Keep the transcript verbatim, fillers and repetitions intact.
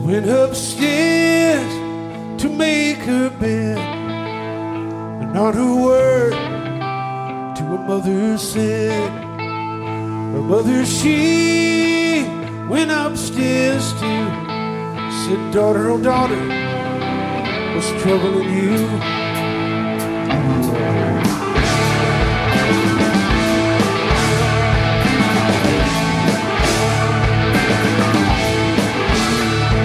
went upstairs to make her bed, and not a word to her mother said. Her mother, she went upstairs too. Said, daughter, oh daughter, what's troubling you?